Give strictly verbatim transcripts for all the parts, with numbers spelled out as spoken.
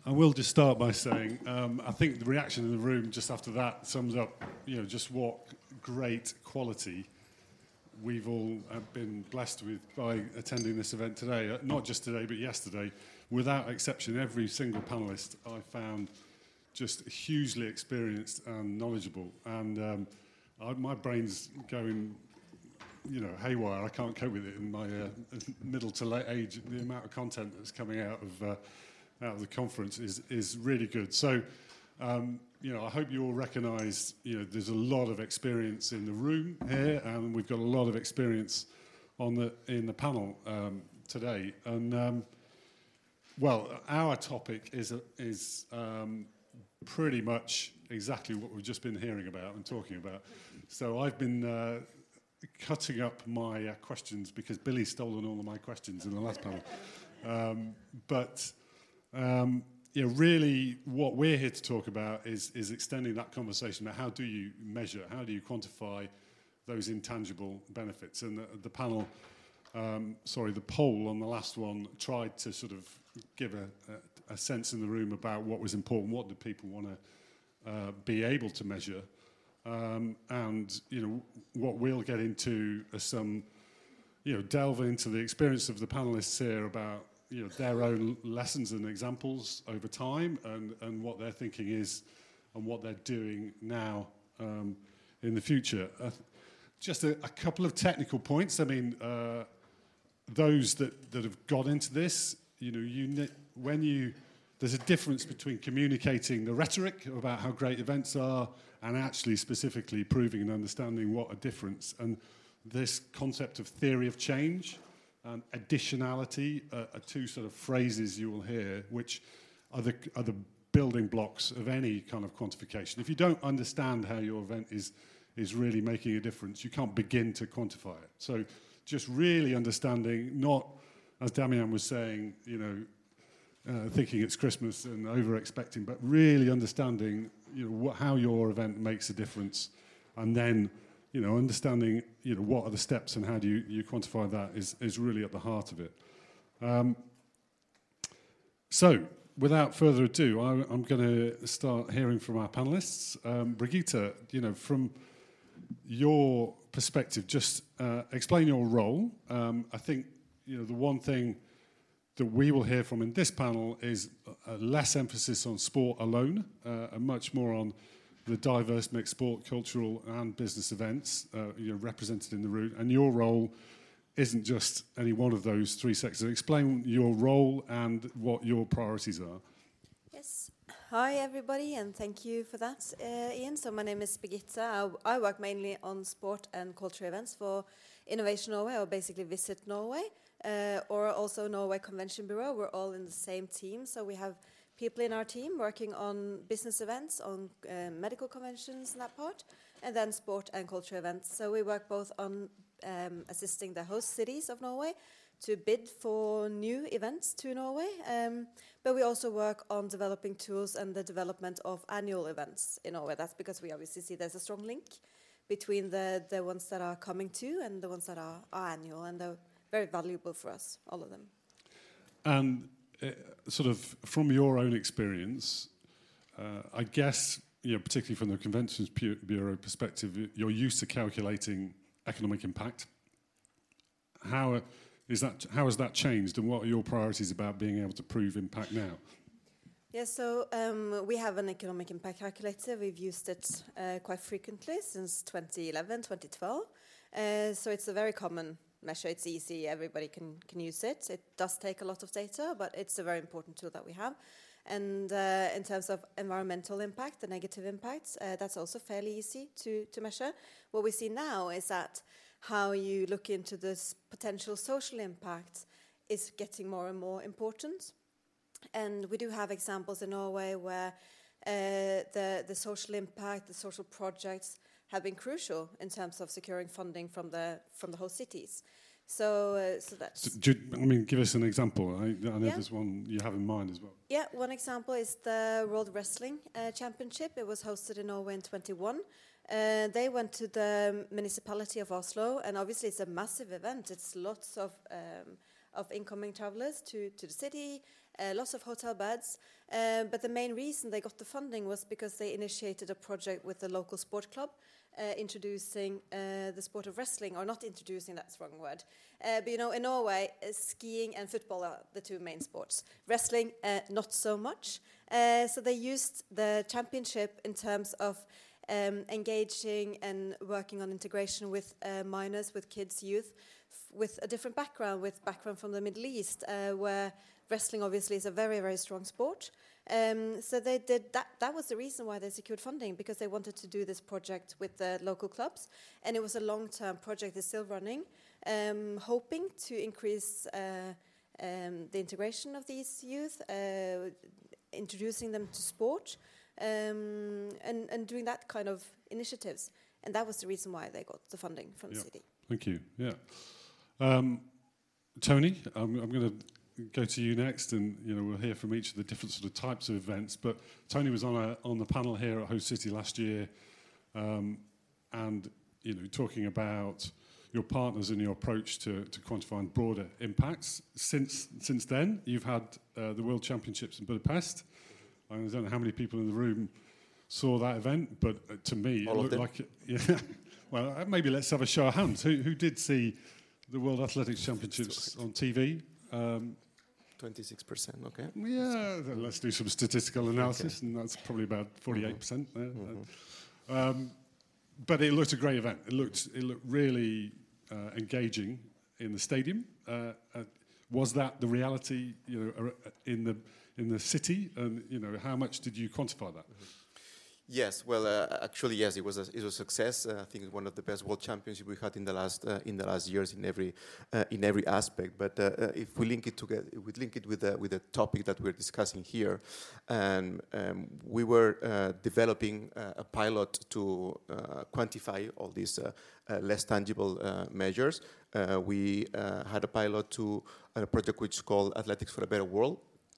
I will just start by saying um, I think the reaction in the room just after that sums up, you know, just what great quality we've all uh, been blessed with by attending this event today. Uh, not just today, but yesterday. Without exception, every single panellist I found just hugely experienced and knowledgeable. And um, I, my brain's going, you know, haywire. I can't cope with it in my uh, middle to late age. The amount of content that's coming out of uh, out of the conference is is really good. So, um, you know, I hope you all recognise, you know, there's a lot of experience in the room here, and we've got a lot of experience on the in the panel um, today. And um, well, our topic is a, is um, pretty much exactly what we've just been hearing about and talking about. So I've been uh, cutting up my uh, questions because Billy's stolen all of my questions in the last panel. Um, but um, you know, really, what we're here to talk about is is extending that conversation about how do you measure, how do you quantify those intangible benefits. And the, the panel, um, sorry, the poll on the last one tried to sort of give a, a, a sense in the room about what was important, what do people want to uh, be able to measure. Um, and, you know, what we'll get into are some, you know, delve into the experience of the panelists here about, you know, their own lessons and examples over time and, and what their thinking is and what they're doing now um, in the future. Uh, just a, a couple of technical points. I mean, uh, those that, that have got into this, you know, you when you, there's a difference between communicating the rhetoric about how great events are and actually specifically proving and understanding what a difference. And this concept of theory of change and additionality uh, are two sort of phrases you will hear, which are the, are the building blocks of any kind of quantification. If you don't understand how your event is, is really making a difference, you can't begin to quantify it. So just really understanding, not, as Damian was saying, you know, Uh, thinking it's Christmas and over-expecting, but really understanding, you know, what, how your event makes a difference, and then, you know, understanding, you know, what are the steps and how do you, you quantify that is, is really at the heart of it. Um, so, without further ado, I, I'm going to start hearing from our panelists. Um, Brigitte, you know, from your perspective, just uh, explain your role. Um, I think, you know, the one thing that we will hear from in this panel is a less emphasis on sport alone, uh, and much more on the diverse mixed sport, cultural and business events uh, you know, represented in the room. And your role isn't just any one of those three sectors. Explain your role and what your priorities are. Yes. Hi, everybody, and thank you for that, uh, Ian. So my name is Birgitte. I, I work mainly on sport and culture events for Innovation Norway, or basically Visit Norway. Uh, or also Norway Convention Bureau. We're all in the same team, so we have people in our team working on business events, on uh, medical conventions and that part, and then sport and culture events. So we work both on um, assisting the host cities of Norway to bid for new events to Norway, um, but we also work on developing tools and the development of annual events in Norway. That's because we obviously see there's a strong link between the, the ones that are coming to and the ones that are, are annual, and the very valuable for us, all of them. And uh, sort of from your own experience, uh, I guess, you know, particularly from the Conventions Bureau perspective, you're used to calculating economic impact. How is that? How has that changed, and what are your priorities about being able to prove impact now? Yeah, so um, we have an economic impact calculator. We've used it uh, quite frequently since twenty eleven, twenty twelve. Uh, so it's a very common measure. It's easy, everybody can, can use it. It does take a lot of data, but it's a very important tool that we have. And uh, in terms of environmental impact, the negative impacts, uh, that's also fairly easy to, to measure. What we see now is that how you look into this potential social impact is getting more and more important. And we do have examples in Norway where uh, the, the social impact, the social projects have been crucial in terms of securing funding from the from the host cities. So, uh, so that's. So, do you, I mean, give us an example. I, I know yeah. there's one you have in mind as well. Yeah, one example is the World Wrestling uh, Championship. It was hosted in Norway in twenty-one. Uh, they went to the municipality of Oslo, and obviously it's a massive event. It's lots of um, of incoming travelers to to the city. uh, lots of hotel beds. Uh, but the main reason they got the funding was because they initiated a project with the local sport club, uh, introducing uh, the sport of wrestling, or not introducing, that's the wrong word. Uh, but you know, in Norway, uh, skiing and football are the two main sports. Wrestling, uh, not so much. Uh, so they used the championship in terms of um, engaging and working on integration with uh, minors, with kids, youth, f with a different background, with background from the Middle East, uh, where wrestling obviously is a very, very strong sport. Um, so they did that. That was the reason why they secured funding, because they wanted to do this project with the local clubs, and it was a long-term project. It's still running, um, hoping to increase uh, um, the integration of these youth, uh, introducing them to sport, um, and, and doing that kind of initiatives. And that was the reason why they got the funding from yeah. the city. Thank you. Yeah, um, Tony, I'm, I'm going to go to you next, and you know we'll hear from each of the different sort of types of events. But Tony was on a on the panel here at Host City last year, um, and you know talking about your partners and your approach to to quantifying broader impacts. Since since then, you've had uh, the World Championships in Budapest. I don't know how many people in the room saw that event, but uh, to me All it looked like it, yeah. Well, uh, maybe let's have a show of hands. Who who did see the World Athletics Championships on T V? Um, twenty-six percent, okay. Yeah, then let's do some statistical analysis, okay. And that's probably about forty-eight percent there. Mm-hmm. um, but it looked a great event. It looked it looked really uh, engaging in the stadium. Uh, uh, was that the reality, you know, in the in the city? And you know, how much did you quantify that? Mm-hmm. Yes, well, uh, actually, yes, it was a, it was a success. Uh, I think it's one of the best world championships we had in the last uh, in the last years in every uh, in every aspect. But uh, uh, if we link it together, if we link it with the with the topic that we're discussing here, and um, we were uh, developing uh, a pilot to uh, quantify all these uh, uh, less tangible uh, measures. Uh, we uh, had a pilot to a project which is called Athletics for a Better World.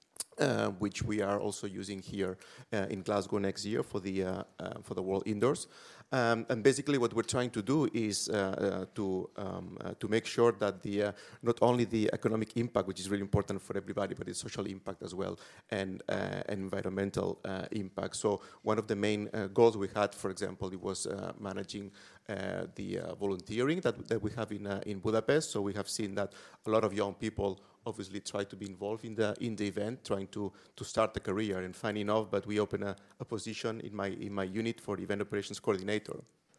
Uh, which we are also using here uh, in Glasgow next year for the uh, uh, for the World Indoors, um, and basically what we're trying to do is uh, uh, to um, uh, to make sure that the uh, not only the economic impact, which is really important for everybody, but the social impact as well, and uh, environmental uh, impact. So one of the main uh, goals we had, for example, it was uh, managing uh, the uh, volunteering that that we have in uh, in Budapest. So we have seen that a lot of young people obviously try to be involved in the in the event, trying to to start a career. And funny enough, but we open a, a position in my in my unit for event operations coordinator.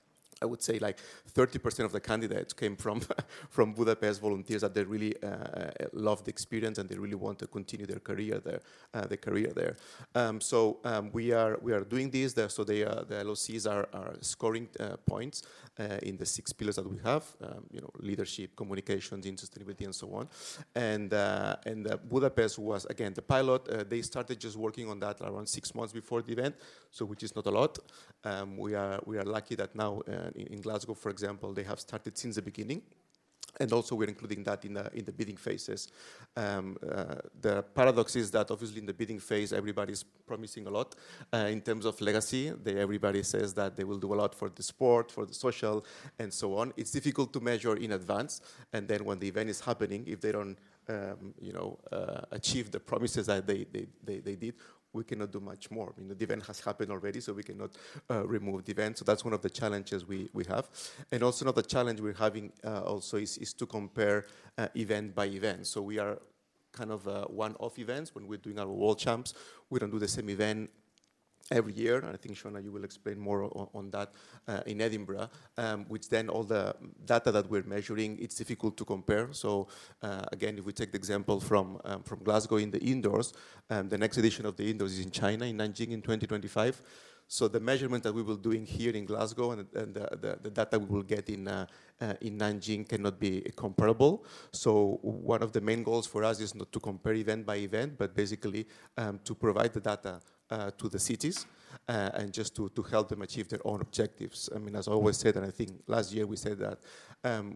I would say like thirty percent of the candidates came from from Budapest volunteers that they really uh, love the experience and they really want to continue their career there. Uh, their career there. Um, so um, we are we are doing this. There, so they, uh, the L O Cs are, are scoring uh, points uh, in the six pillars that we have. Um, you know, leadership, communications, in sustainability, and so on. And uh, and uh, Budapest was again the pilot. Uh, they started just working on that around six months before the event, so which is not a lot. Um, we are we are lucky that now. Uh, In, in Glasgow, for example, they have started since the beginning, and also we're including that in the in the bidding phases. Um, uh, the paradox is that obviously in the bidding phase, everybody's promising a lot uh, in terms of legacy. They, everybody says that they will do a lot for the sport, for the social, and so on. It's difficult to measure in advance, and then when the event is happening, if they don't, um, you know, uh, achieve the promises that they they they, they did, we cannot do much more. I mean, the event has happened already, so we cannot uh, remove the event. So that's one of the challenges we, we have. And also another challenge we're having uh, also is, is to compare uh, event by event. So we are kind of uh, one-off events. When we're doing our World Champs, we don't do the same event every year, and I think, Shona, you will explain more on, on that uh, in Edinburgh, um, which then all the data that we're measuring, it's difficult to compare. So uh, again, if we take the example from um, from Glasgow in the indoors, um, the next edition of the indoors is in China, in Nanjing in twenty twenty-five. So the measurement that we will doing here in Glasgow and, and the, the, the data we will get in uh, uh, in Nanjing cannot be comparable. So one of the main goals for us is not to compare event by event, but basically um, to provide the data Uh, to the cities uh, and just to, to help them achieve their own objectives. I mean, as I always said, and I think last year we said that um,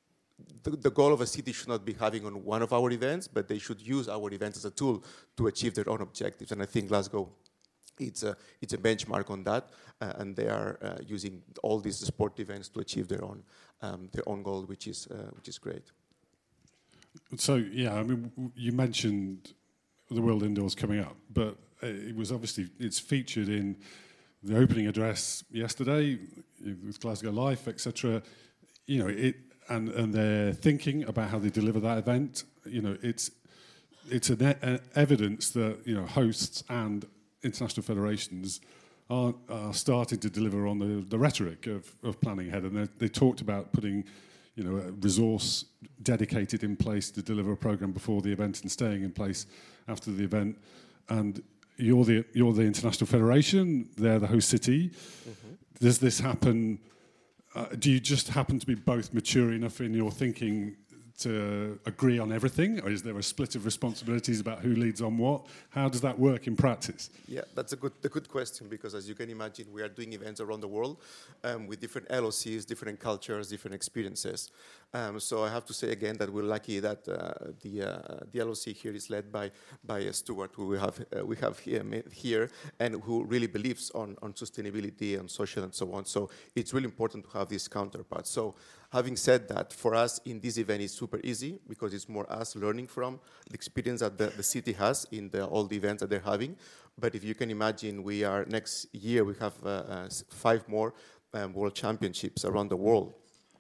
the, the goal of a city should not be having on one of our events, but they should use our events as a tool to achieve their own objectives. And I think Glasgow, it's a, it's a benchmark on that, uh, and they are uh, using all these sport events to achieve their own um, their own goal, which is uh, which is great. So yeah, I mean, you mentioned the World Indoors coming up, but it was obviously, it's featured in the opening address yesterday with Glasgow Life, et cetera. You know, it and and they're thinking about how they deliver that event. You know, it's it's an e- evidence that, you know, hosts and international federations are, are starting to deliver on the, the rhetoric of, of planning ahead, and they talked about putting, you know, a resource dedicated in place to deliver a program before the event and staying in place after the event. And you're the you're the international federation; they're the host city. Mm-hmm. Does this happen? Uh, do you just happen to be both mature enough in your thinking to agree on everything, or is there a split of responsibilities about who leads on what? How does that work in practice? Yeah, that's a good a good question, because as you can imagine, we are doing events around the world um, with different L O Cs, different cultures, different experiences. Um, so I have to say again that we're lucky that uh, the uh, the L O C here is led by by uh, Stuart, who we have uh, we have here, here and who really believes on on sustainability and social and so on. So it's really important to have these counterparts. So having said that, for us in this event it's super easy because it's more us learning from the experience that the, the city has in the, all the events that they're having. But if you can imagine, we are next year we have uh, uh, five more um, world championships around the world.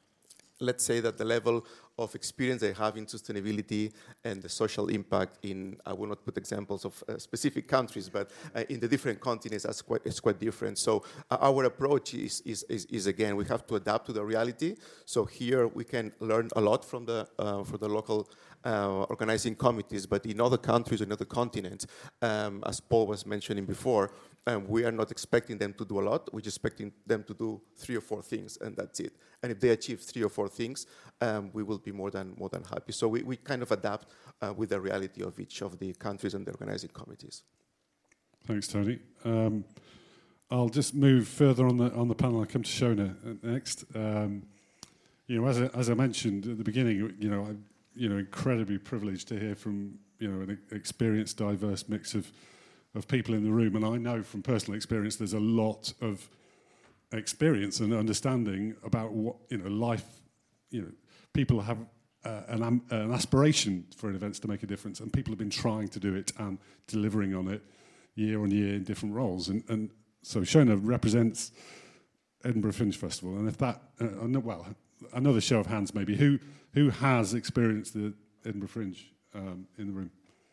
Let's say that the level of experience they have in sustainability and the social impact in, I will not put examples of uh, specific countries, but uh, in the different continents, that's quite, it's quite different. So uh, our approach is, is, is, is, again, we have to adapt to the reality. So here we can learn a lot from the, uh, from the local uh, organizing committees, but in other countries, in other continents, um, as Paul was mentioning before, Um, we are not expecting them to do a lot. We're just expecting them to do three or four things, and that's it. And if they achieve three or four things, um, we will be more than more than happy. So we, we kind of adapt uh, with the reality of each of the countries and the organizing committees. Thanks, Tony. Um, I'll just move further on the on the panel. I'll come to Shona next. Um, you know, as I, as I mentioned at the beginning, you know, I'm you know incredibly privileged to hear from you know an experienced, diverse mix of. of people in the room, and I know from personal experience there's a lot of experience and understanding about what, you know, life, you know, people have uh, an, um, an aspiration for an events to make a difference, and people have been trying to do it and delivering on it year on year in different roles. And, and so Shona represents Edinburgh Fringe Festival, and if that, uh, well, another show of hands maybe, who, who has experienced the Edinburgh Fringe um, in the room?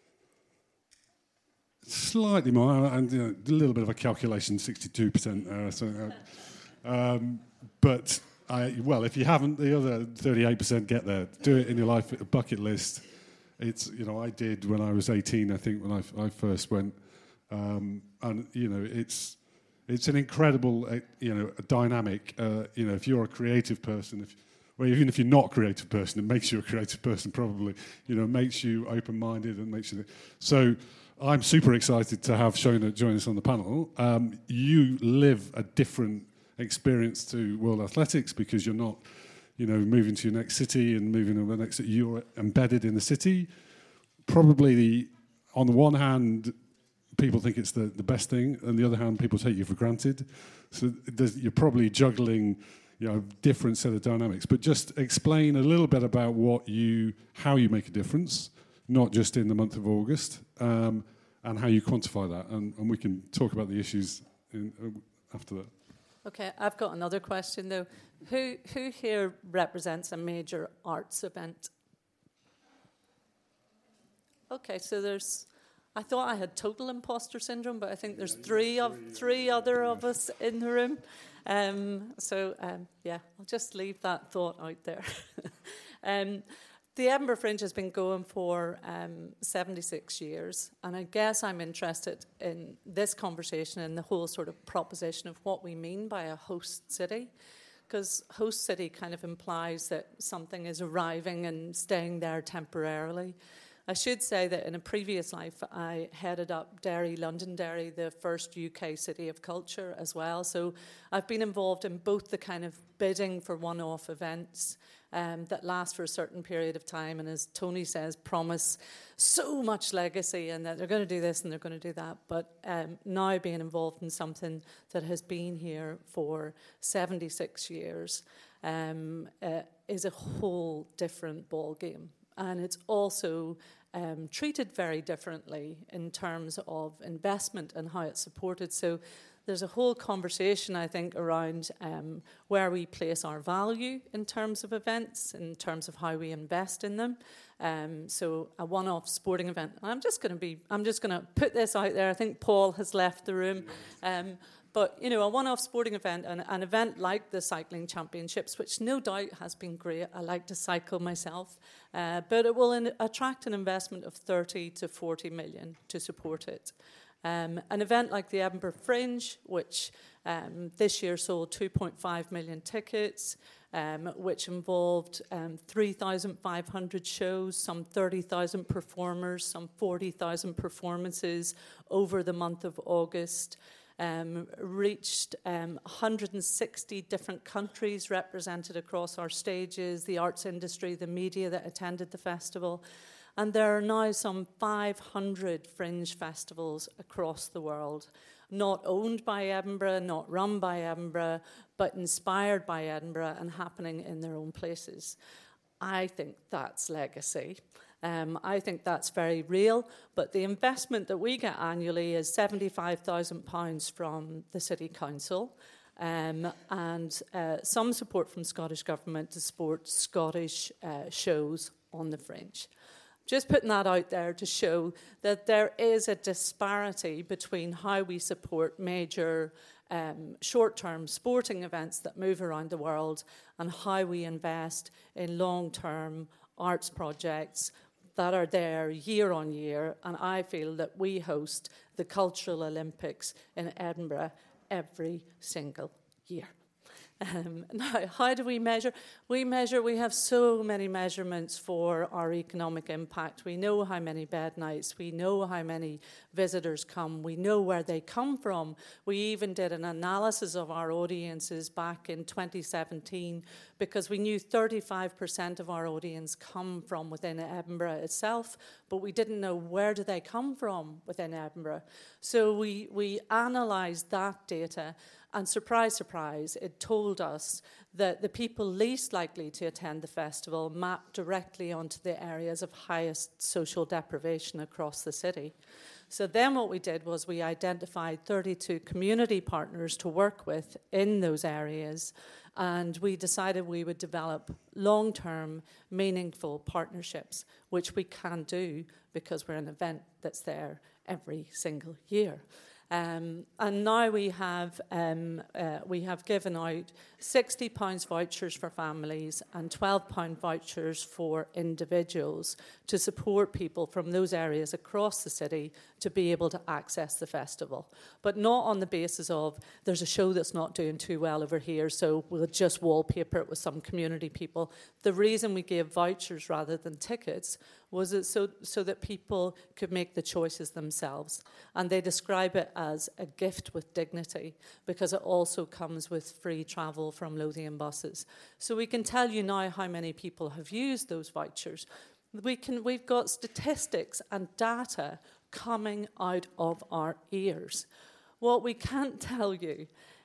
Slightly more, and you know, a little bit of a calculation, sixty-two percent. Uh, so, uh, um, but I, well, if you haven't, the other thirty-eight percent get there. Do it in your life, a bucket list. It's you know, I did when I was eighteen, I think, when I, I first went, um, and you know, it's it's an incredible, uh, you know, a dynamic. Uh, you know, if you're a creative person, if well, even if you're not a creative person, it makes you a creative person. Probably, you know, makes you open-minded and makes you so. I'm super excited to have Shona join us on the panel. Um, you live a different experience to World Athletics because you're not, you know, moving to your next city and moving to the next city. You're embedded in the city. Probably, the, on the one hand, people think it's the, the best thing. On the other hand, people take you for granted. So you're probably juggling, you know, different set of dynamics. But just explain a little bit about what you, how you make a difference. Not just in the month of August, um, and how you quantify that, and, and we can talk about the issues in, uh, after that. Okay, I've got another question though. Who who here represents a major arts event? Okay, so there's. I thought I had total imposter syndrome, but I think there's three of three other of us in the room. Um, so um, yeah, I'll just leave that thought out there. um, The Edinburgh Fringe has been going for um, seventy-six years, and I guess I'm interested in this conversation and the whole sort of proposition of what we mean by a host city, because host city kind of implies that something is arriving and staying there temporarily. I should say that in a previous life, I headed up Derry, Londonderry, the first U K city of culture as well. So I've been involved in both the kind of bidding for one-off events um, that last for a certain period of time, and as Tony says, promise so much legacy and that they're going to do this and they're going to do that. But um, now being involved in something that has been here for seventy-six years um, uh, is a whole different ball game. And it's also um, treated very differently in terms of investment and how it's supported. So there's a whole conversation, I think, around um, where we place our value in terms of events, in terms of how we invest in them. Um, so a one-off sporting event. And I'm just going to be, I'm just going to put this out there. I think Paul has left the room. Um, but, you know, a one-off sporting event, and an event like the Cycling Championships, which no doubt has been great. I like to cycle myself. Uh, but it will in- attract an investment of thirty to forty million to support it. Um, an event like the Edinburgh Fringe, which um, this year sold two point five million tickets, um, which involved um, three thousand five hundred shows, some thirty thousand performers, some forty thousand performances over the month of August, um, reached um, one hundred sixty different countries represented across our stages, the arts industry, the media that attended the festival. And there are now some five hundred fringe festivals across the world, not owned by Edinburgh, not run by Edinburgh, but inspired by Edinburgh and happening in their own places. I think that's legacy. Um, I think that's very real, but the investment that we get annually is seventy-five thousand pounds from the City Council, um, and uh, some support from Scottish Government to support Scottish uh, shows on the Fringe. Just putting that out there to show that there is a disparity between how we support major um, short-term sporting events that move around the world and how we invest in long-term arts projects that are there year on year. And I feel that we host the Cultural Olympics in Edinburgh every single year. Um, now, how do we measure? We measure, we have so many measurements for our economic impact. We know how many bed nights, we know how many visitors come, we know where they come from. We even did an analysis of our audiences back in twenty seventeen because we knew thirty-five percent of our audience come from within Edinburgh itself, but we didn't know where do they come from within Edinburgh. So we, we analysed that data. And surprise, surprise, it told us that the people least likely to attend the festival mapped directly onto the areas of highest social deprivation across the city. So then what we did was we identified thirty-two community partners to work with in those areas, and we decided we would develop long-term, meaningful partnerships, which we can do because we're an event that's there every single year. Um, and now we have um, uh, we have given out sixty pounds vouchers for families and twelve pounds vouchers for individuals to support people from those areas across the city to be able to access the festival. But not on the basis of there's a show that's not doing too well over here, so we'll just wallpaper it with some community people. The reason we gave vouchers rather than tickets was it so, so that people could make the choices themselves. And they describe it as a gift with dignity because it also comes with free travel from Lothian buses. So we can tell you now how many people have used those vouchers. We can, we've got statistics and data coming out of our ears. What we can't tell you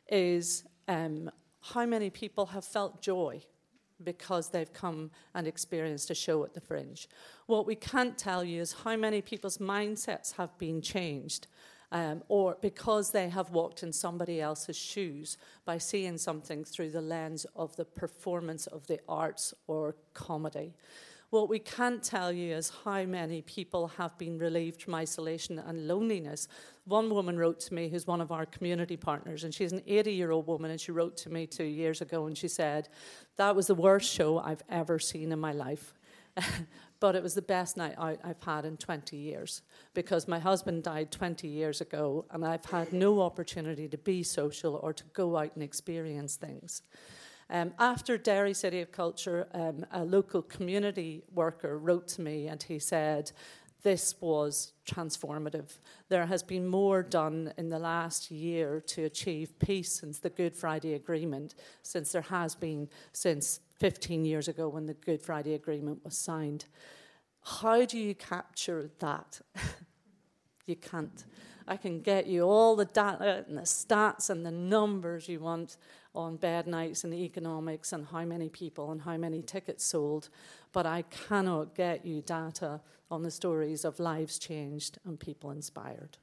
is um, how many people have felt joy because they've come and experienced a show at the Fringe. What we can't tell you is how many people's mindsets have been changed um, or because they have walked in somebody else's shoes by seeing something through the lens of the performance of the arts or comedy. What we can't tell you is how many people have been relieved from isolation and loneliness. One woman wrote to me, who's one of our community partners, and she's an eighty-year-old woman, and she wrote to me two years ago, and she said, that was the worst show I've ever seen in my life. But it was the best night out I've had in twenty years, because my husband died twenty years ago, and I've had no opportunity to be social or to go out and experience things. Um, after Derry City of Culture, um, a local community worker wrote to me and he said, this was transformative. There has been more done in the last year to achieve peace since the Good Friday Agreement, since there has been since fifteen years ago when the Good Friday Agreement was signed. How do you capture that? You can't. I can get you all the data and the stats and the numbers you want on bed nights and the economics and how many people and how many tickets sold, but I cannot get you data on the stories of lives changed and people inspired.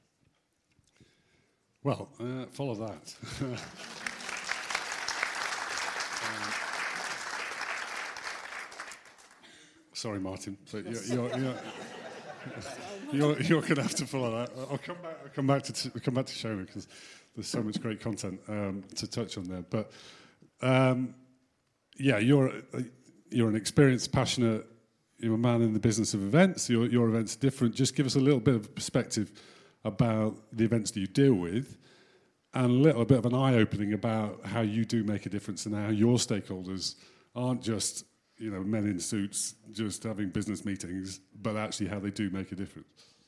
Well, uh, follow that. um, sorry, Martin, but you're, you're, you're, you're, you're going to have to follow that. I'll come back. I'll come back to t- come back to Shona because there's so much great content um, to touch on there. But um, yeah, you're uh, you're an experienced, passionate, you're a man in the business of events. Your your events are different. Just give us a little bit of perspective about the events that you deal with, and a little bit of an eye-opening about how you do make a difference and how your stakeholders aren't just, you know, men in suits just having business meetings, but actually how they do make a difference.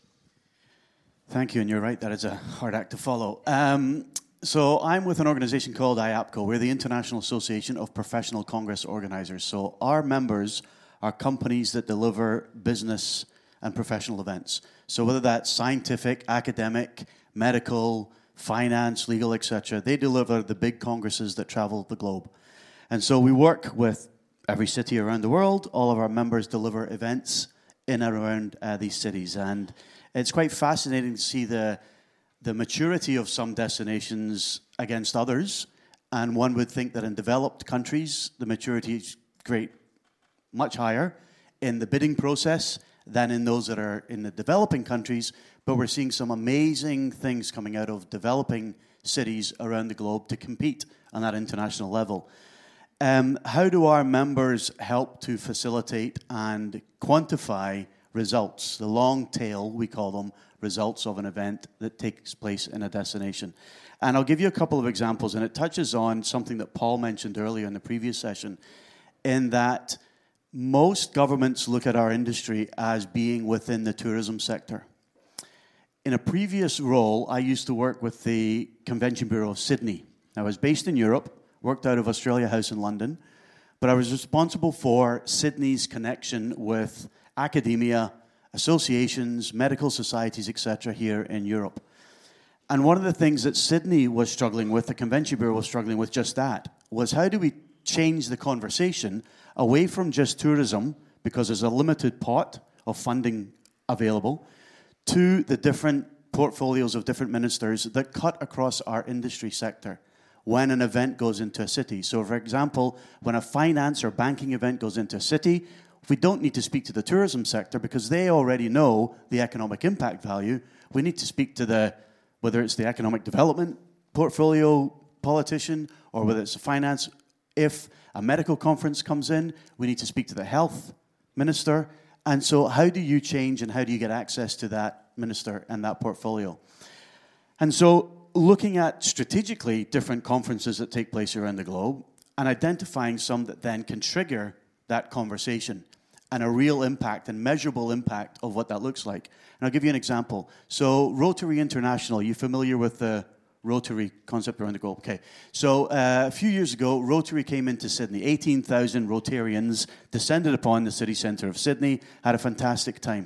Thank you, and you're right, that is a hard act to follow. Um, so I'm with an organization called I A P C O. We're the International Association of Professional Congress Organizers. So our members are companies that deliver business and professional events. So whether that's scientific, academic, medical, finance, legal, et cetera, they deliver the big congresses that travel the globe. And so we work with every city around the world. All of our members deliver events in and around uh, these cities. And it's quite fascinating to see the, the maturity of some destinations against others. And one would think that in developed countries, the maturity is great, much higher in the bidding process than in those that are in the developing countries, but we're seeing some amazing things coming out of developing cities around the globe to compete on that international level. Um, how do our members help to facilitate and quantify results, the long tail, we call them, results of an event that takes place in a destination? And I'll give you a couple of examples, and it touches on something that Paul mentioned earlier in the previous session, in that most governments look at our industry as being within the tourism sector. In a previous role, I used to work with the Convention Bureau of Sydney. I was based in Europe, worked out of Australia House in London, but I was responsible for Sydney's connection with academia, associations, medical societies, et cetera here in Europe. And one of the things that Sydney was struggling with, the Convention Bureau was struggling with just that, was how do we change the conversation away from just tourism, because there's a limited pot of funding available, to the different portfolios of different ministers that cut across our industry sector when an event goes into a city. So, for example, when a finance or banking event goes into a city, we don't need to speak to the tourism sector because they already know the economic impact value. We need to speak to the, whether it's the economic development portfolio politician or whether it's a finance. If a medical conference comes in, we need to speak to the health minister. And so how do you change and how do you get access to that minister and that portfolio? And so looking at strategically different conferences that take place around the globe and identifying some that then can trigger that conversation and a real impact and measurable impact of what that looks like. And I'll give you an example. So Rotary International, are you familiar with the Rotary concept around the globe? Okay. So uh, a few years ago, Rotary came into Sydney. eighteen thousand Rotarians descended upon the city centre of Sydney, had a fantastic time.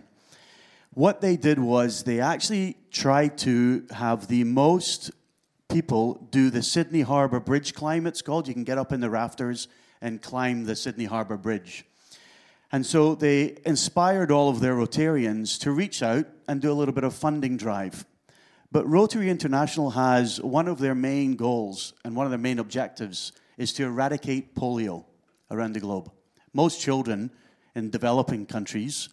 What they did was they actually tried to have the most people do the Sydney Harbour Bridge climb, it's called. You can get up in the rafters and climb the Sydney Harbour Bridge. And so they inspired all of their Rotarians to reach out and do a little bit of funding drive. But Rotary International has one of their main goals and one of their main objectives is to eradicate polio around the globe. Most children in developing countries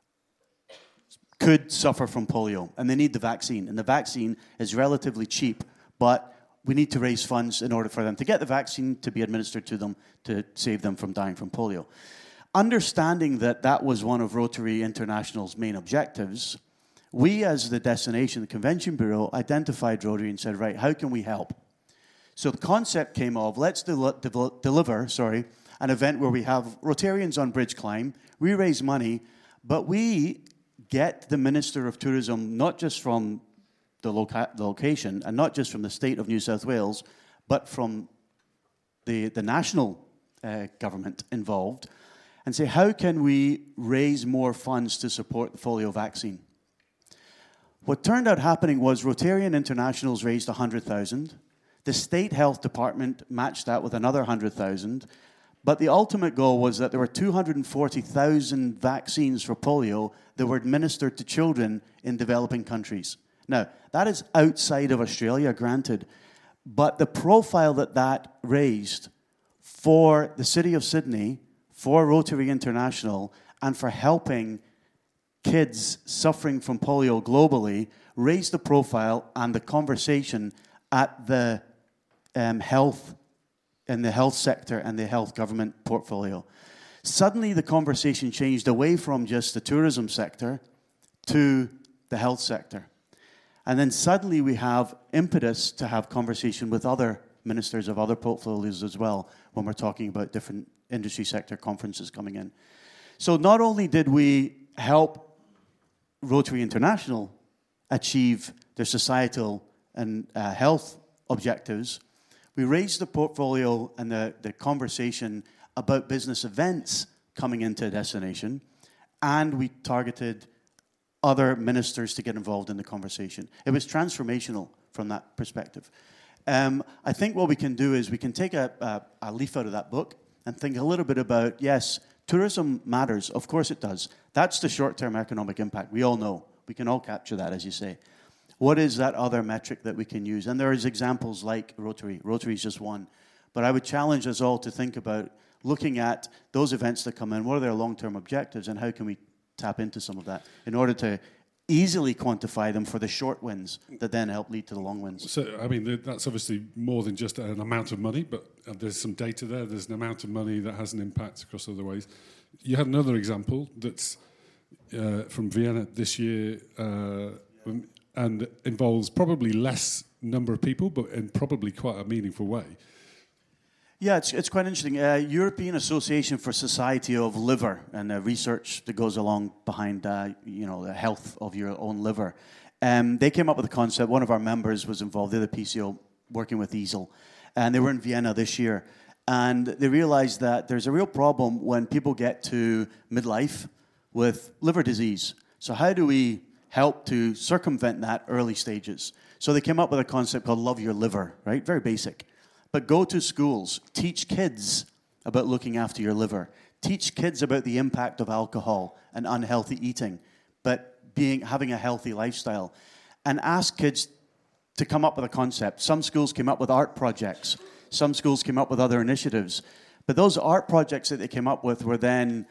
could suffer from polio, and they need the vaccine. And the vaccine is relatively cheap, but we need to raise funds in order for them to get the vaccine to be administered to them to save them from dying from polio. Understanding that that was one of Rotary International's main objectives, we as the destination, the Convention Bureau, identified Rotary and said, right, how can we help? So the concept came of, let's del- del- deliver sorry, an event where we have Rotarians on Bridge Climb, we raise money, but we get the Minister of Tourism, not just from the, loca- the location, and not just from the state of New South Wales, but from the, the national uh, government involved, and say, how can we raise more funds to support the polio vaccine? What turned out happening was Rotarian Internationals raised one hundred thousand. The state health department matched that with another one hundred thousand. But the ultimate goal was that there were two hundred forty thousand vaccines for polio that were administered to children in developing countries. Now, that is outside of Australia, granted. But the profile that that raised for the City of Sydney, for Rotary International, and for helping kids suffering from polio globally, raised the profile and the conversation at the um, health, in the health sector and the health government portfolio. Suddenly the conversation changed away from just the tourism sector to the health sector. And then suddenly we have impetus to have conversation with other ministers of other portfolios as well when we're talking about different industry sector conferences coming in. So not only did we help Rotary International achieve their societal and uh, health objectives, we raised the portfolio and the, the conversation about business events coming into a destination, and we targeted other ministers to get involved in the conversation. It was transformational from that perspective. Um, I think what we can do is we can take a, a, a leaf out of that book and think a little bit about, yes, tourism matters. Of course it does. That's the short-term economic impact. We all know. We can all capture that, as you say. What is that other metric that we can use? And there is examples like Rotary. Rotary is just one. But I would challenge us all to think about looking at those events that come in. What are their long-term objectives, and how can we tap into some of that in order to easily quantify them for the short wins that then help lead to the long wins? So, I mean, that's obviously more than just an amount of money, but there's some data there. There's an amount of money that has an impact across other ways. You had another example that's uh, from Vienna this year, uh, and involves probably less number of people, but in probably quite a meaningful way. Yeah, it's it's quite interesting. Uh, European Association for Society of Liver, and uh, research that goes along behind uh, you know the health of your own liver. Um, they came up with a concept. One of our members was involved. They're the P C O working with E A S L, and they were in Vienna this year, and they realized that there's a real problem when people get to midlife with liver disease. So how do we help to circumvent that early stages? So they came up with a concept called Love Your Liver, right? Very basic. But go to schools, teach kids about looking after your liver, teach kids about the impact of alcohol and unhealthy eating, but being having a healthy lifestyle, and ask kids to come up with a concept. Some schools came up with art projects. Some schools came up with other initiatives. But those art projects that they came up with were then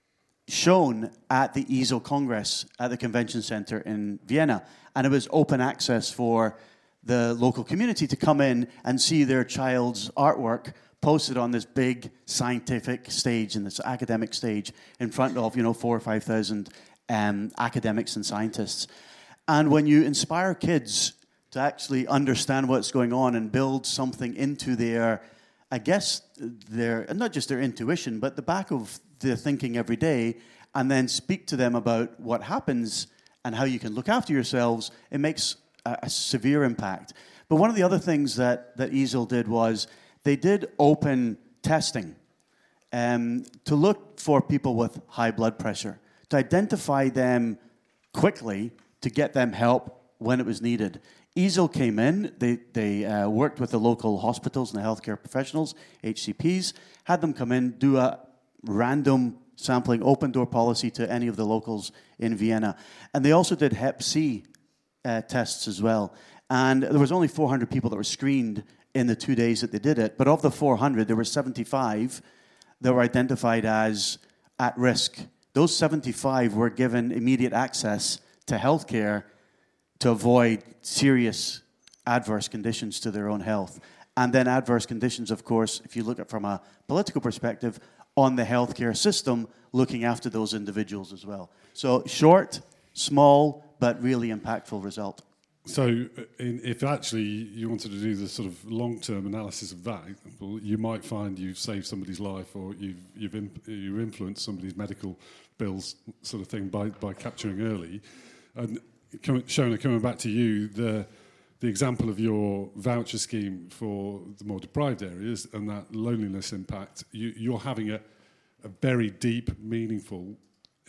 shown at the E A S L Congress at the Convention Center in Vienna. And it was open access for the local community to come in and see their child's artwork posted on this big scientific stage and this academic stage in front of, you know, four or five thousand um, academics and scientists. And when you inspire kids to actually understand what's going on and build something into their, I guess, their, and not just their intuition, but the back of their thinking every day, and then speak to them about what happens and how you can look after yourselves, it makes a, a severe impact. But one of the other things that, that E A S L did was they did open testing um, to look for people with high blood pressure, to identify them quickly, to get them help when it was needed. E A S L came in, they, they uh, worked with the local hospitals and the healthcare professionals, H C Ps, had them come in, do a random sampling, open door policy to any of the locals in Vienna. And they also did Hep C uh, tests as well. And there was only four hundred people that were screened in the two days that they did it. But of the four hundred, there were seventy-five that were identified as at risk. Those seventy-five were given immediate access to healthcare to avoid serious adverse conditions to their own health. And then adverse conditions, of course, if you look at it from a political perspective, on the healthcare system, looking after those individuals as well. So short, small, but really impactful result. So in, if actually you wanted to do the sort of long-term analysis of that, well, you might find you've saved somebody's life, or you've, you've, imp- you've influenced somebody's medical bills, sort of thing, by, by capturing early. And coming, Shona, coming back to you, the the example of your voucher scheme for the more deprived areas and that loneliness impact, you, you're having a, a very deep, meaningful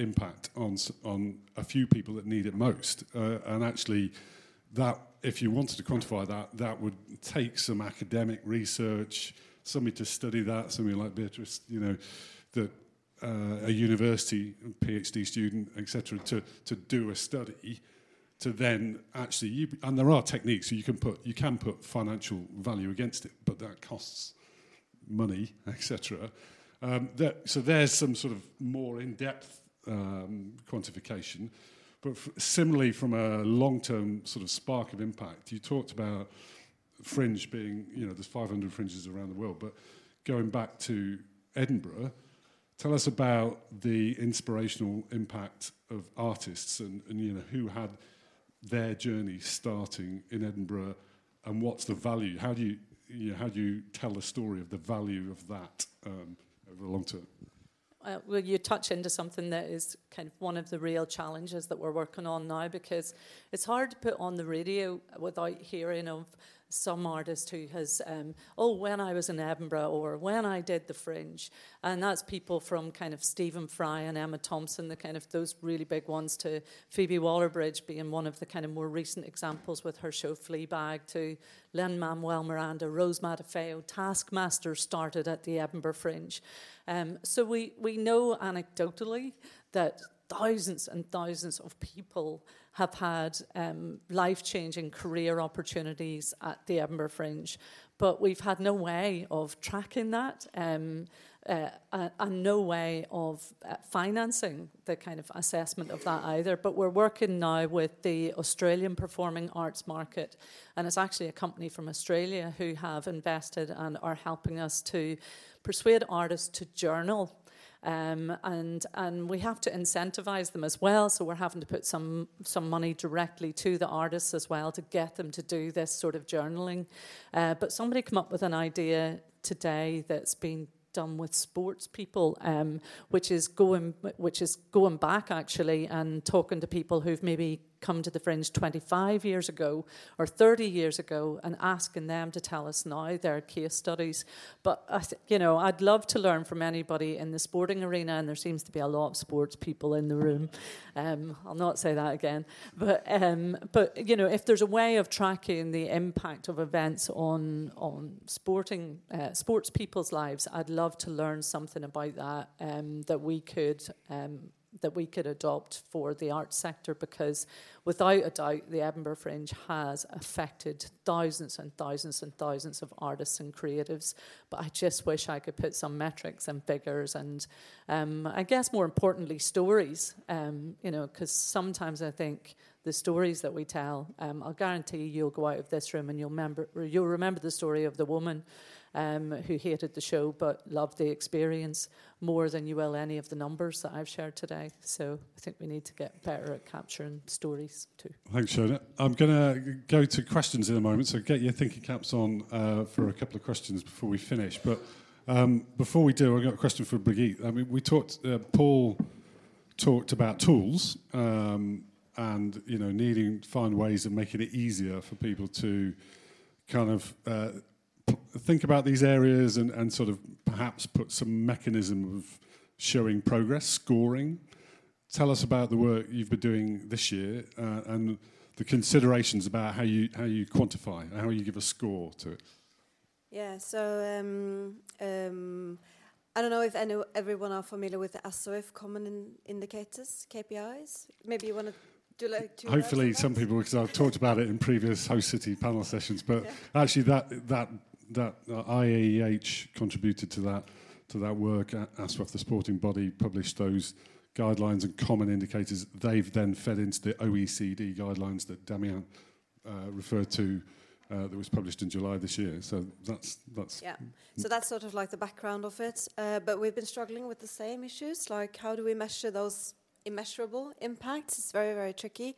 impact on s- on a few people that need it most. Uh, and actually, that if you wanted to quantify that, that would take some academic research, somebody to study that, somebody like Beatrice, you know, that uh, a university PhD student, et cetera, to to do a study. To then actually, you, and there are techniques, so you can put you can put financial value against it, but that costs money, et cetera. Um, that, so there's some sort of more in-depth um, quantification, but f- similarly from a long-term sort of spark of impact, you talked about Fringe being, you know, there's five hundred fringes around the world, but going back to Edinburgh, tell us about the inspirational impact of artists and, and you know, who had their journey starting in Edinburgh, and what's the value? How do you, you know, how do you tell the story of the value of that um, over the long term? Uh, well, you touch into something that is kind of one of the real challenges that we're working on now, because it's hard to put on the radio without hearing of some artist who has, um, oh, when I was in Edinburgh, or when I did the Fringe. And that's people from kind of Stephen Fry and Emma Thompson, the kind of those really big ones, to Phoebe Waller-Bridge being one of the kind of more recent examples with her show Fleabag, to Lin-Manuel Miranda, Rose Matafeo. Taskmaster started at the Edinburgh Fringe. Um, so we, we know anecdotally that thousands and thousands of people have had um, life-changing career opportunities at the Edinburgh Fringe, but we've had no way of tracking that um, uh, and, and no way of uh, financing the kind of assessment of that either. But we're working now with the Australian performing arts market, and it's actually a company from Australia who have invested and are helping us to persuade artists to journal. Um, and and we have to incentivize them as well, so we're having to put some some money directly to the artists as well to get them to do this sort of journaling. Uh, but somebody come up with an idea today that's been done with sports people, um, which is going which is going back actually and talking to people who've maybe come to the Fringe twenty-five years ago or thirty years ago and asking them to tell us now their case studies. But, I th- you know, I'd love to learn from anybody in the sporting arena, and there seems to be a lot of sports people in the room. Um, I'll not say that again. But, um, but you know, if there's a way of tracking the impact of events on on sporting uh, sports people's lives, I'd love to learn something about that um, that we could um, that we could adopt for the arts sector, because without a doubt the Edinburgh Fringe has affected thousands and thousands and thousands of artists and creatives. But I just wish I could put some metrics and figures and um, I guess more importantly stories, um, you know, because sometimes I think the stories that we tell, um, I'll guarantee you'll go out of this room and you'll remember, you'll remember the story of the woman Um, who hated the show but loved the experience more than you will any of the numbers that I've shared today. So I think we need to get better at capturing stories too. Thanks, Shona. I'm going to go to questions in a moment, so get your thinking caps on uh, for a couple of questions before we finish. But um, before we do, I've got a question for Brigitte. I mean, we talked, uh, Paul talked about tools um, and, you know, needing to find ways of making it easier for people to kind of uh, think about these areas and, and sort of perhaps put some mechanism of showing progress, scoring. Tell us about the work you've been doing this year uh, and the considerations about how you how you quantify, how you give a score to it. Yeah, so um, um, I don't know if any, everyone are familiar with the A S O F Common in Indicators, K P Is. Maybe you want to do like two Hopefully words on some that? people, because I've talked about it in previous Host City panel sessions, but yeah. actually that that that uh, I A E H contributed to that to that work. A S O F, the sporting body, published those guidelines and common indicators. They've then fed into the O E C D guidelines that Damien uh, referred to, uh, that was published in July this year. So that's that's yeah. So that's sort of like the background of it. Uh, but we've been struggling with the same issues, like how do we measure those immeasurable impacts? It's very very tricky.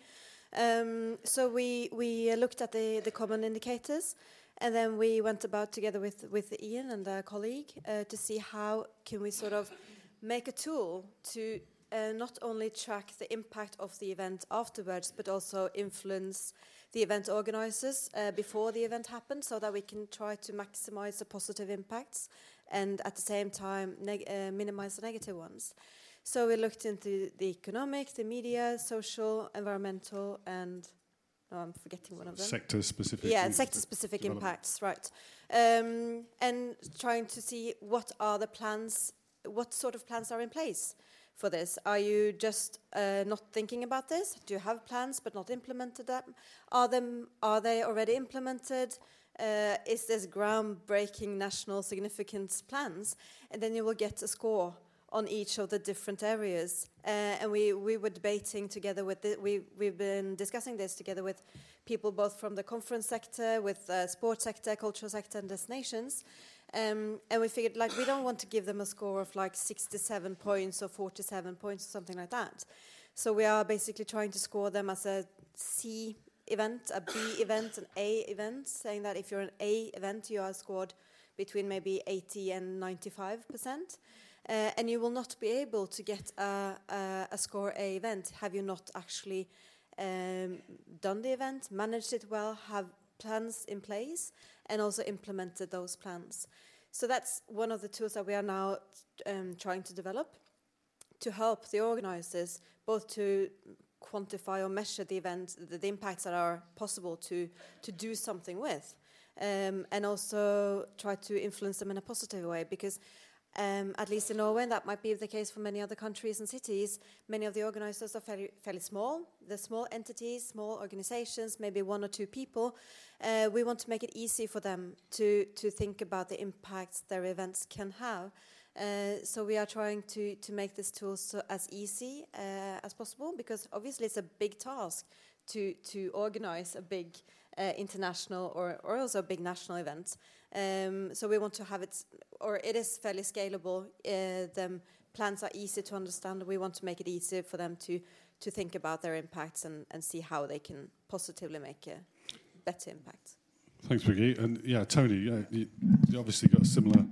Um, so we we looked at the the common indicators. And then we went about together with, with Ian and a colleague uh, to see how can we sort of make a tool to uh, not only track the impact of the event afterwards, but also influence the event organizers uh, before the event happens, so that we can try to maximize the positive impacts and at the same time neg- uh, minimize the negative ones. So we looked into the economic, the media, social, environmental, and oh, I'm forgetting one of them. Sector-specific. Yeah, sector-specific impacts, right. Um, and trying to see what are the plans, what sort of plans are in place for this. Are you just uh, not thinking about this? Do you have plans but not implemented them? Are them are they already implemented? Uh, is this groundbreaking national significance plans? And then you will get a score on each of the different areas. Uh, and we, we were debating together with, the, we, we've been discussing this together with people both from the conference sector, with the sports sector, cultural sector and destinations. Um, and we figured like we don't want to give them a score of like sixty-seven points or forty-seven points or something like that. So we are basically trying to score them as a C event, a B event, an A event, saying that if you're an A event, you are scored between maybe eighty and ninety-five percent. Uh, and you will not be able to get a, a, a score A event have you not actually um, done the event, managed it well, have plans in place, and also implemented those plans. So that's one of the tools that we are now um, trying to develop to help the organizers both to quantify or measure the event, the, the impacts that are possible to, to do something with, um, and also try to influence them in a positive way, because Um, at least in Norway, and that might be the case for many other countries and cities, many of the organizers are fairly, fairly small. They're small entities, small organizations, maybe one or two people. Uh, we want to make it easy for them to, to think about the impacts their events can have. Uh, so we are trying to, to make this tool so as easy uh, as possible, because obviously it's a big task to, to organize a big uh, international or, or also a big national event. Um, so we want to have it, or it is fairly scalable. Uh, the plans are easy to understand. We want to make it easy for them to, to think about their impacts and, and see how they can positively make a better impact. Thanks, Brigitte. And yeah, Tony, yeah, you, you obviously got a similar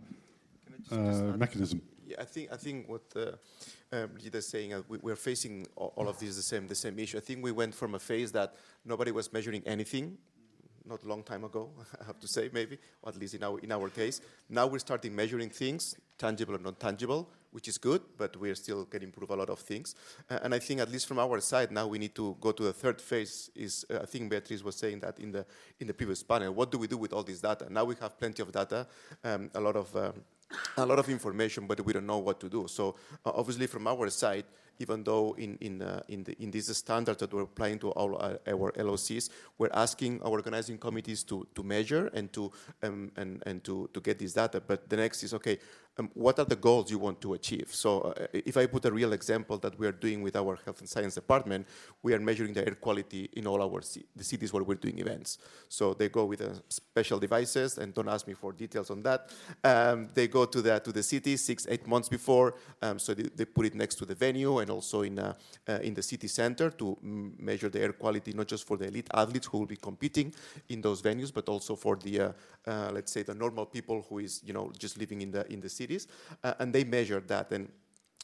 uh, mechanism. Yeah, I think I think what uh, uh, Brigitte is saying, uh, we, we're facing all, all of these the same the same issue. I think we went from a phase that nobody was measuring anything, not a long time ago, I have to say, maybe, or at least in our in our case. Now we're starting measuring things, tangible or non-tangible, which is good, but we're still can improve a lot of things. Uh, and I think, at least from our side, now we need to go to the third phase. Is uh, I think Beatrice was saying that in the in the previous panel. What do we do with all this data? Now we have plenty of data, um, a lot of um, a lot of information, but we don't know what to do. So uh, obviously, from our side, even though in in uh, in, the, in these standards that we're applying to all our, our L O Cs, we're asking our organizing committees to to measure and to um, and and to to get this data. But the next is okay. Um, what are the goals you want to achieve? So uh, if I put a real example that we are doing with our health and science department, we are measuring the air quality in all our c the cities where we're doing events. So they go with uh, special devices, and don't ask me for details on that. Um, they go to the to the city six, eight months before, um, so they, they put it next to the venue and also in uh, uh, in the city center to m measure the air quality, not just for the elite athletes who will be competing in those venues, but also for the uh, uh, let's say the normal people who is you know just living in the in the cities, uh, and they measure that. And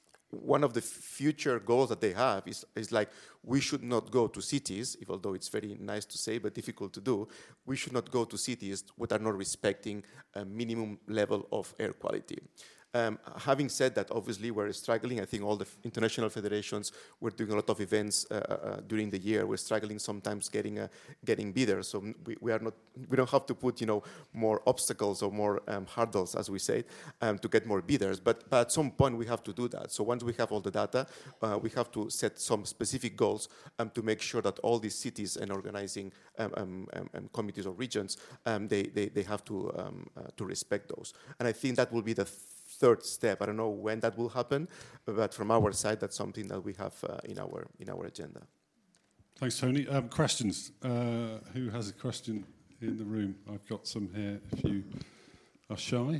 one of the future goals that they have is, is like, we should not go to cities, if although it's very nice to say but difficult to do, we should not go to cities that are not respecting a minimum level of air quality. Um, having said that, obviously we're struggling. I think all the f international federations, we're doing a lot of events uh, uh, during the year. We're struggling sometimes getting uh, getting bidders. So we, we are not, we don't have to put you know more obstacles or more um, hurdles, as we say, um, to get more bidders. But, but at some point we have to do that. So once we have all the data, uh, we have to set some specific goals um, to make sure that all these cities and organizing um, um, um, committees or regions, um, they, they they have to um, uh, to respect those. And I think that will be the third step. I don't know when that will happen, but from our side, that's something that we have uh, in our in our agenda. Thanks, Tony. Um, questions? Uh, who has a question in the room? I've got some here. If you are shy,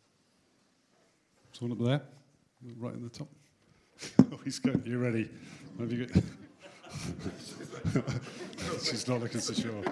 someone up there, right in the top. Oh, he's good. You ready? Have you got? She's not looking so sure.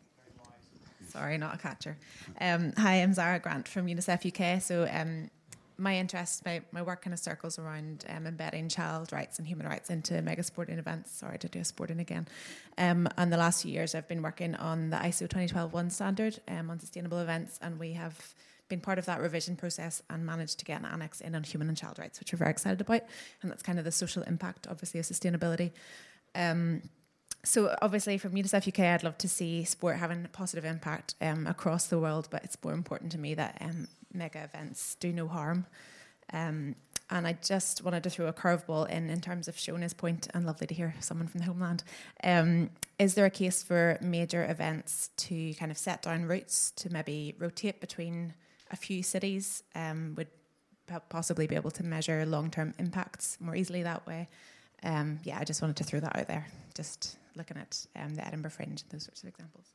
Sorry, not a catcher. Um, hi, I'm Zara Grant from UNICEF U K. So um, my interest, my, my work kind of circles around um, embedding child rights and human rights into mega sporting events. Sorry to do a sporting again. Um, and the last few years I've been working on the I S O twenty twelve one standard um, on sustainable events, and we have been part of that revision process and managed to get an annex in on human and child rights, which we're very excited about. And that's kind of the social impact, obviously, of sustainability. Um, so obviously from UNICEF U K, I'd love to see sport having a positive impact um, across the world, but it's more important to me that um, mega events do no harm. Um, and I just wanted to throw a curveball in in terms of Shona's point, and lovely to hear someone from the homeland. Um, is there a case for major events to kind of set down routes to maybe rotate between a few cities? Um, would possibly be able to measure long-term impacts more easily that way. Um, yeah, I just wanted to throw that out there, just looking at um, the Edinburgh Fringe and those sorts of examples.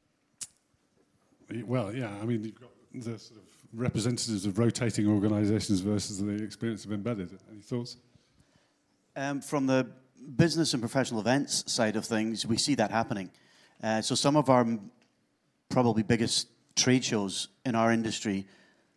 Well, yeah, I mean, you've got the sort of representatives of rotating organisations versus the experience of embedded. Any thoughts? Um, from the business and professional events side of things, we see that happening. Uh, so some of our m- probably biggest trade shows in our industry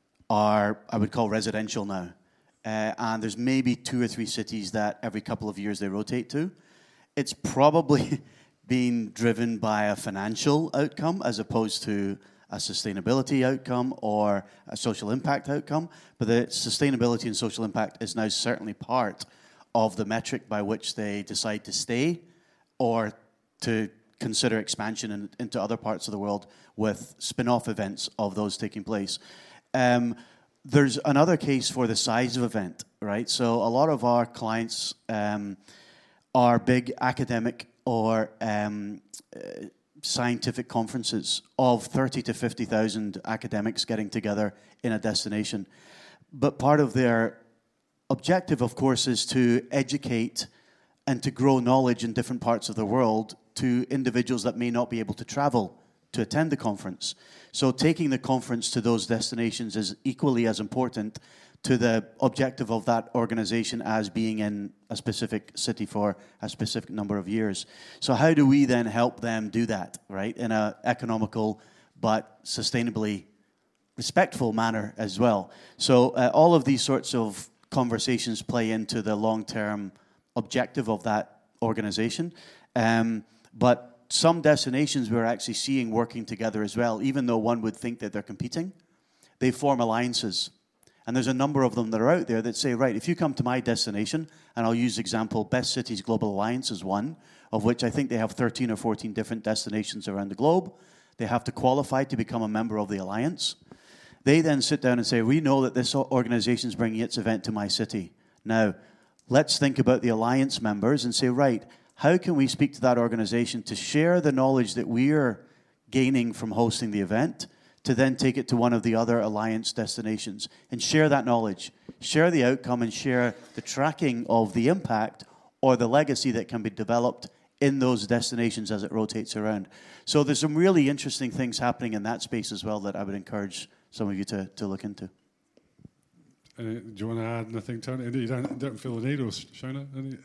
are, I would call, residential now. Uh, and there's maybe two or three cities that every couple of years they rotate to. It's probably being driven by a financial outcome as opposed to a sustainability outcome or a social impact outcome. But the sustainability and social impact is now certainly part of the metric by which they decide to stay or to consider expansion in, into other parts of the world with spin-off events of those taking place. Um, there's another case for the size of event, right? So a lot of our clients um, are big academic or um, uh, scientific conferences of thirty to fifty thousand academics getting together in a destination. But part of their objective, of course, is to educate and to grow knowledge in different parts of the world to individuals that may not be able to travel to attend the conference. So taking the conference to those destinations is equally as important to the objective of that organization as being in a specific city for a specific number of years. So how do we then help them do that, right, in an economical but sustainably respectful manner as well? So uh, all of these sorts of conversations play into the long-term objective of that organization. Um, but some destinations we're actually seeing working together as well, even though one would think that they're competing. They form alliances. And there's a number of them that are out there that say, right, if you come to my destination, and I'll use example, Best Cities Global Alliance is one, of which I think they have thirteen or fourteen different destinations around the globe. They have to qualify to become a member of the alliance. They then sit down and say, we know that this organization is bringing its event to my city. Now, let's think about the alliance members and say, right, how can we speak to that organization to share the knowledge that we're gaining from hosting the event to then take it to one of the other alliance destinations and share that knowledge, share the outcome and share the tracking of the impact or the legacy that can be developed in those destinations as it rotates around. So there's some really interesting things happening in that space as well that I would encourage some of you to, to look into. Uh, do you want to add anything, Tony? You don't, don't feel the need, or Shona? Any?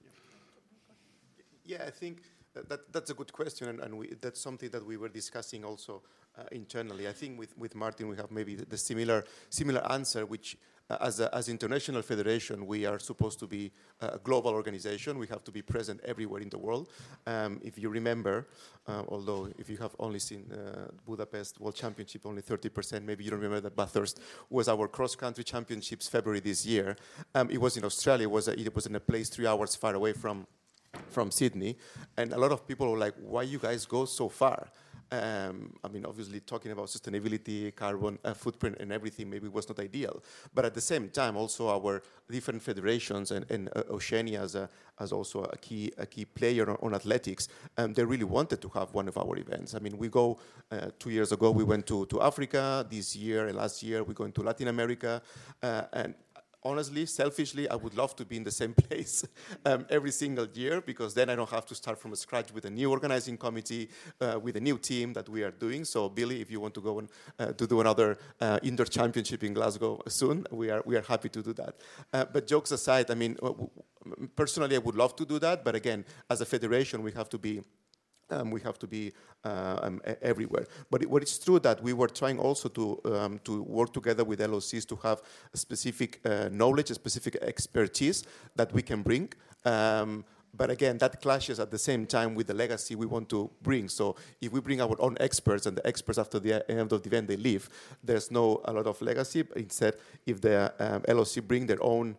Yeah, I think that, that that's a good question, and, and we, that's something that we were discussing also uh, internally. I think with, with Martin we have maybe the, the similar similar answer, which uh, as a, as international federation we are supposed to be a global organization. We have to be present everywhere in the world. Um, if you remember, uh, although if you have only seen uh, Budapest World Championship, only thirty percent, maybe you don't remember that Bathurst was our cross-country championships February this year. Um, it was in Australia. It was, a, it was in a place three hours far away from from Sydney, and a lot of people were like, why you guys go so far? Um, I mean, obviously talking about sustainability, carbon uh, footprint and everything maybe was not ideal, but at the same time also our different federations and, and uh, Oceania as, a, as also a key a key player on, on athletics, um, they really wanted to have one of our events. I mean, we go, uh, two years ago we went to, to Africa, this year and last year we're going to Latin America, uh, and honestly, selfishly, I would love to be in the same place um, every single year, because then I don't have to start from scratch with a new organizing committee, uh, with a new team that we are doing. So, Billy, if you want to go and uh, to do another uh, indoor championship in Glasgow soon, we are we are happy to do that. Uh, but jokes aside, I mean, personally, I would love to do that. But again, as a federation, we have to be Um, we have to be uh, um, e- everywhere. But it, what it's true that we were trying also to um, to work together with L O Cs to have a specific uh, knowledge, a specific expertise that we can bring. Um, but again, that clashes at the same time with the legacy we want to bring. So if we bring our own experts and the experts after the end of the event they leave, there's no a lot of legacy. But instead, if the um, L O C bring their own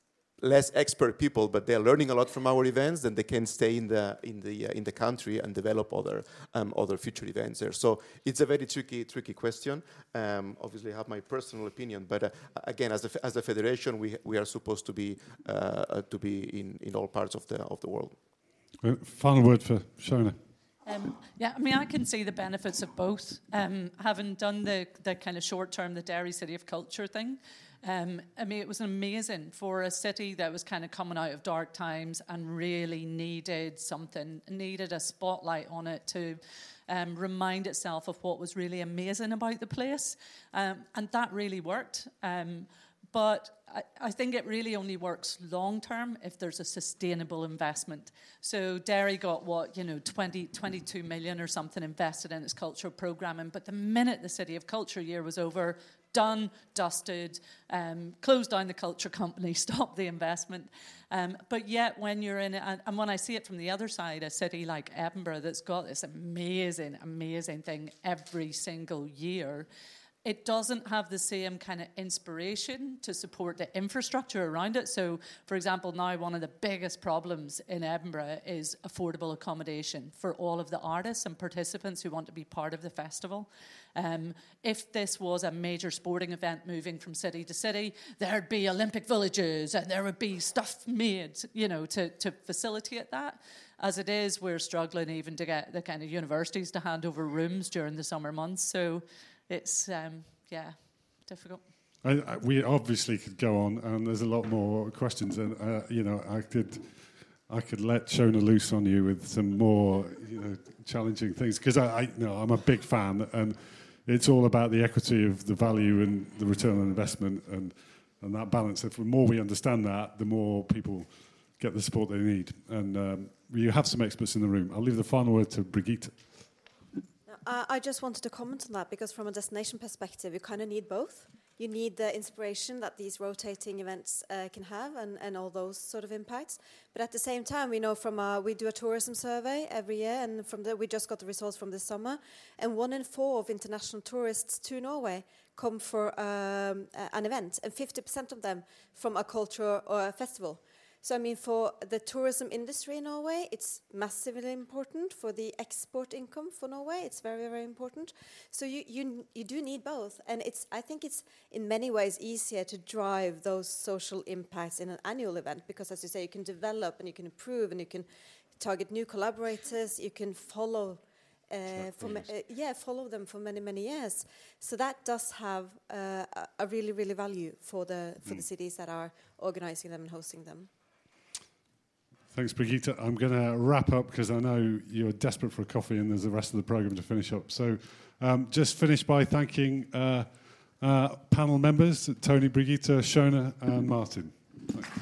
less expert people, but they're learning a lot from our events, then they can stay in the in the uh, in the country and develop other um, other future events there. So it's a very tricky tricky question. Um, obviously, I have my personal opinion, but uh, again, as a as a federation, we we are supposed to be uh, uh, to be in, in all parts of the of the world. Uh, final word for Shona. Um, yeah, I mean, I can see the benefits of both. Um, having done the the kind of short term, the Derry City of Culture thing. Um, I mean, it was amazing for a city that was kind of coming out of dark times and really needed something, needed a spotlight on it to um, remind itself of what was really amazing about the place. Um, and that really worked. Um, but I, I think it really only works long term if there's a sustainable investment. So Derry got what, you know, twenty, twenty-two million or something invested in its cultural programming. But the minute the City of Culture year was over, done, dusted, um, closed down the culture company, stopped the investment. Um, but yet when you're in it, and, and when I see it from the other side, a city like Edinburgh that's got this amazing, amazing thing every single year, it doesn't have the same kind of inspiration to support the infrastructure around it. So, for example, now one of the biggest problems in Edinburgh is affordable accommodation for all of the artists and participants who want to be part of the festival. Um, if this was a major sporting event moving from city to city, there'd be Olympic villages and there would be stuff made, you know, to, to facilitate that. As it is, we're struggling even to get the kind of universities to hand over rooms during the summer months. So it's, um, yeah, difficult. I, I, we obviously could go on, and there's a lot more questions. And uh, you know, I could, I could let Shona loose on you with some more, you know, challenging things because I, I, you know, I'm a big fan, and it's all about the equity of the value and the return on investment, and and that balance. If the more we understand that, the more people get the support they need. And um, you have some experts in the room. I'll leave the final word to Brigitte. Uh, I just wanted to comment on that because from a destination perspective, you kind of need both. You need the inspiration that these rotating events uh, can have and, and all those sort of impacts. But at the same time, we know from our, we do a tourism survey every year, and from the, we just got the results from this summer, and one in four of international tourists to Norway come for um, uh, an event, and fifty percent of them from a culture or a festival. So, I mean, for the tourism industry in Norway, it's massively important. For the export income for Norway, it's very, very important. So you you you do need both. And it's I think it's in many ways easier to drive those social impacts in an annual event because, as you say, you can develop and you can improve and you can target new collaborators. You can follow uh, for ma- uh, yeah, follow them for many, many years. So that does have uh, a, a really, really value for the for mm. the cities that are organizing them and hosting them. Thanks, Brigitte. I'm going to wrap up because I know you're desperate for a coffee and there's the rest of the programme to finish up. So um, just finish by thanking uh, uh, panel members, Tony, Brigitte, Shona and Martin. Thanks.